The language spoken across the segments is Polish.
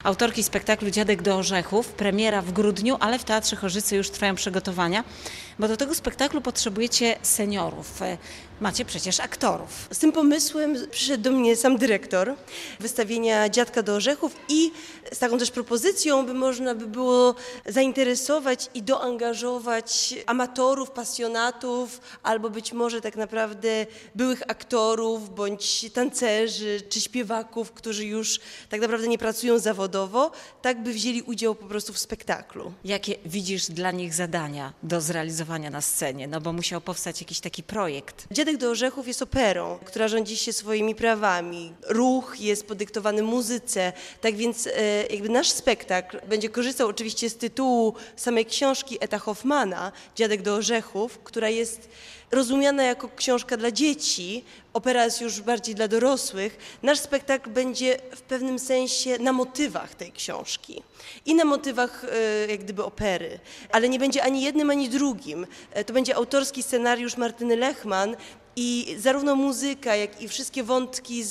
Autorki spektaklu Dziadek do Orzechów, premiera w grudniu, ale w Teatrze Chorzycy już trwają przygotowania, bo do tego spektaklu potrzebujecie seniorów. Macie przecież aktorów. Z tym pomysłem przyszedł do mnie sam dyrektor wystawienia Dziadka do Orzechów i z taką też propozycją, by można by było zainteresować i doangażować amatorów, pasjonatów, albo być może tak naprawdę byłych aktorów, bądź tancerzy, czy śpiewaków, którzy już tak naprawdę nie pracują zawodowo, tak by wzięli udział po prostu w spektaklu. Jakie widzisz dla nich zadania do zrealizowania na scenie? No bo musiał powstać jakiś taki projekt. Dziadek do Orzechów jest operą, która rządzi się swoimi prawami. Ruch jest podyktowany muzyce, tak więc jakby nasz spektakl będzie korzystał oczywiście z tytułu samej książki Etta Hoffmana, Dziadek do Orzechów, która jest rozumiana jako książka dla dzieci, opera jest już bardziej dla dorosłych. Nasz spektakl będzie w pewnym sensie na motywach tej książki i na motywach jak gdyby opery, ale nie będzie ani jednym, ani drugim. To będzie autorski scenariusz Martyny Lechman i zarówno muzyka, jak i wszystkie wątki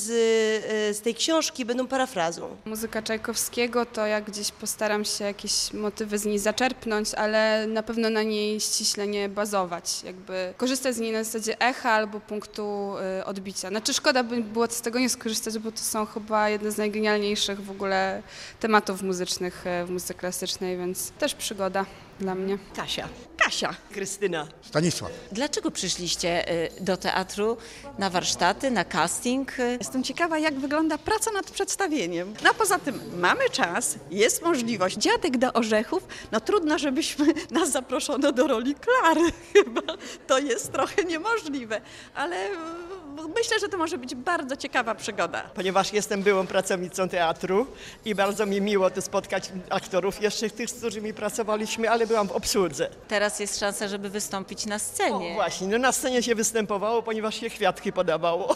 z tej książki będą parafrazą. Muzyka Czajkowskiego to ja gdzieś postaram się jakieś motywy z niej zaczerpnąć, ale na pewno na niej ściśle nie bazować. Jakby korzystać z niej na zasadzie echa albo punktu odbicia. Znaczy szkoda by było z tego nie skorzystać, bo to są chyba jedne z najgenialniejszych w ogóle tematów muzycznych w muzyce klasycznej, więc też przygoda dla mnie. Kasia. Krystyna. Stanisław. Dlaczego przyszliście do teatru na warsztaty, na casting? Jestem ciekawa, jak wygląda praca nad przedstawieniem. No a poza tym mamy czas, jest możliwość. Dziadek do Orzechów, no trudno, żebyśmy nas zaproszono do roli Klary. Chyba to jest trochę niemożliwe, ale myślę, że to może być bardzo ciekawa przygoda. Ponieważ jestem byłą pracownicą teatru i bardzo mi miło tu spotkać aktorów, jeszcze tych, z którymi pracowaliśmy, ale byłam w obsłudze. Teraz jest szansa, żeby wystąpić na scenie. O, właśnie, no na scenie się występowało, ponieważ się kwiatki podawało.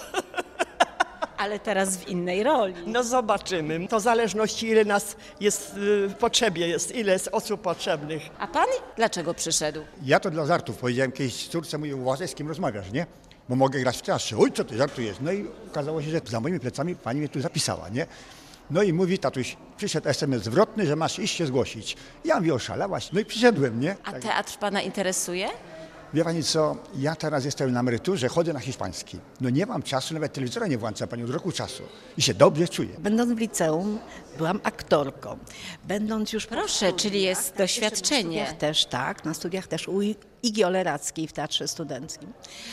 Ale teraz w innej roli. No zobaczymy. To w zależności, ile nas jest w potrzebie, ile jest osób potrzebnych. A pan dlaczego przyszedł? Ja to dla żartów powiedziałem kiedyś córce, mówię, uważaj, z kim rozmawiasz, nie? Bo mogę grać w teatrze. Oj, co ty żartujesz? No i okazało się, że za moimi plecami pani mnie tu zapisała, nie? No i mówi, tatuś, przyszedł SMS zwrotny, że masz iść się zgłosić. Ja mówię, oszalałaś. No i przyszedłem, nie? A teatr pana interesuje? Wie pani co, ja teraz jestem na emeryturze, chodzę na hiszpański. No nie mam czasu, nawet telewizora nie włączam pani od roku czasu. I się dobrze czuję. Będąc w liceum, byłam aktorką. Będąc już Proszę, czyli jest doświadczenie. Na studiach też, tak, na studiach też u Igi Olerackiej w Teatrze Studenckim.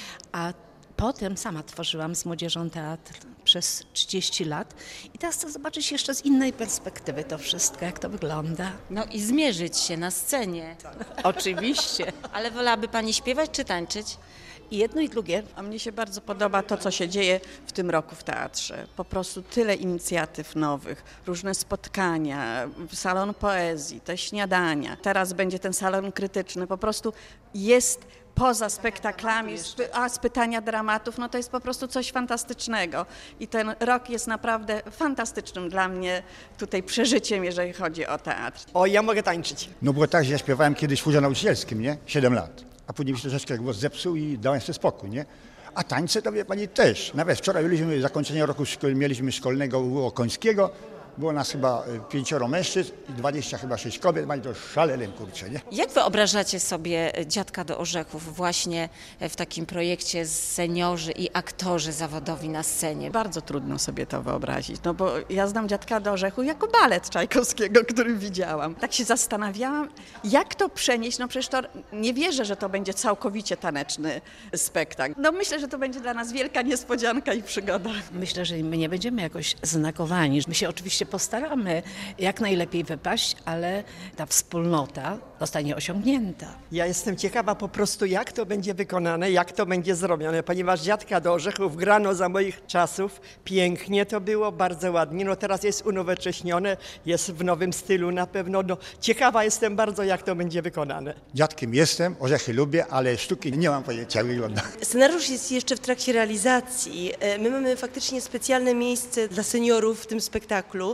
A potem sama tworzyłam z młodzieżą teatr przez 30 lat i teraz chcę zobaczyć jeszcze z innej perspektywy to wszystko, jak to wygląda. No i zmierzyć się na scenie. Oczywiście. Ale wolałaby pani śpiewać czy tańczyć? I jedno i drugie. A mnie się bardzo podoba to, co się dzieje w tym roku w teatrze. Po prostu tyle inicjatyw nowych, różne spotkania, salon poezji, te śniadania. Teraz będzie ten salon krytyczny. Po prostu jest poza spektaklami, z pytania dramatów, no to jest po prostu coś fantastycznego. I ten rok jest naprawdę fantastycznym dla mnie tutaj przeżyciem, jeżeli chodzi o teatr. O, ja mogę tańczyć. No było tak, że ja śpiewałem kiedyś w chórze nauczycielskim, nie? 7 lat. A później mi się troszeczkę głos zepsuł i dałem sobie spokój, nie? A tańce to wie pani też. Nawet wczoraj mieliśmy zakończenie roku mieliśmy szkolnego u Końskiego. Było nas chyba 5 mężczyzn i 26 kobiet. Pani to szalelem, kurczę, nie? Jak wyobrażacie sobie Dziadka do Orzechów właśnie w takim projekcie seniorzy i aktorzy zawodowi na scenie? Bardzo trudno sobie to wyobrazić, no bo ja znam Dziadka do Orzechu jako balet Czajkowskiego, który widziałam. Tak się zastanawiałam, jak to przenieść, no przecież to nie wierzę, że to będzie całkowicie taneczny spektakl. No myślę, że to będzie dla nas wielka niespodzianka i przygoda. Myślę, że my nie będziemy jakoś znakowani. My się oczywiście postaramy jak najlepiej wypaść, ale ta wspólnota zostanie osiągnięta. Ja jestem ciekawa po prostu, jak to będzie wykonane, jak to będzie zrobione, ponieważ Dziadka do Orzechów grano za moich czasów pięknie, to było bardzo ładnie, no teraz jest unowocześnione, jest w nowym stylu na pewno, no ciekawa jestem bardzo, jak to będzie wykonane. Dziadkiem jestem, orzechy lubię, ale sztuki nie mam pojęcia, jak wygląda. Scenariusz jest jeszcze w trakcie realizacji. My mamy faktycznie specjalne miejsce dla seniorów w tym spektaklu.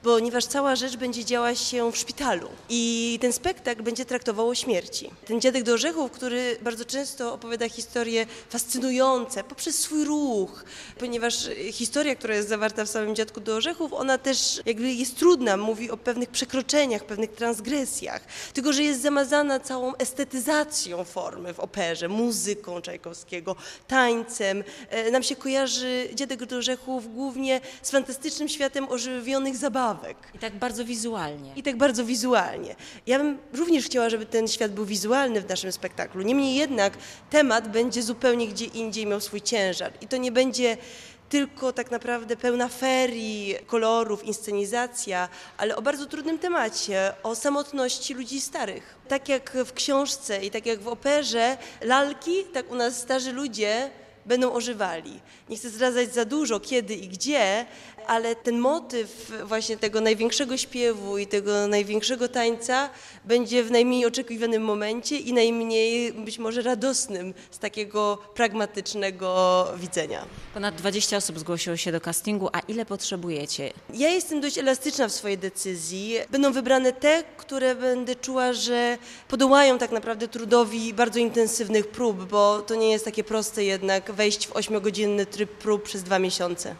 ponieważ cała rzecz będzie działa się w szpitalu i ten spektakl będzie traktował o śmierci. Ten Dziadek do Orzechów, który bardzo często opowiada historie fascynujące poprzez swój ruch, ponieważ historia, która jest zawarta w samym Dziadku do Orzechów, ona też jakby jest trudna, mówi o pewnych przekroczeniach, pewnych transgresjach, tylko że jest zamazana całą estetyzacją formy w operze, muzyką Czajkowskiego, tańcem. Nam się kojarzy Dziadek do Orzechów głównie z fantastycznym światem ożywionych zabawek. I tak bardzo wizualnie. I tak bardzo wizualnie. Ja bym również chciała, żeby ten świat był wizualny w naszym spektaklu. Niemniej jednak temat będzie zupełnie gdzie indziej miał swój ciężar. I to nie będzie tylko tak naprawdę pełna ferii, kolorów, inscenizacja, ale o bardzo trudnym temacie, o samotności ludzi starych. Tak jak w książce i tak jak w operze lalki, tak u nas starzy ludzie będą ożywali. Nie chcę zdradzać za dużo, kiedy i gdzie, ale ten motyw właśnie tego największego śpiewu i tego największego tańca będzie w najmniej oczekiwanym momencie i najmniej być może radosnym z takiego pragmatycznego widzenia. Ponad 20 osób zgłosiło się do castingu, a ile potrzebujecie? Ja jestem dość elastyczna w swojej decyzzi. Będą wybrane te, które będę czuła, że podołają tak naprawdę trudowi bardzo intensywnych prób, bo to nie jest takie proste jednak wejść w 8-godzinny tryb prób przez 2 miesiące.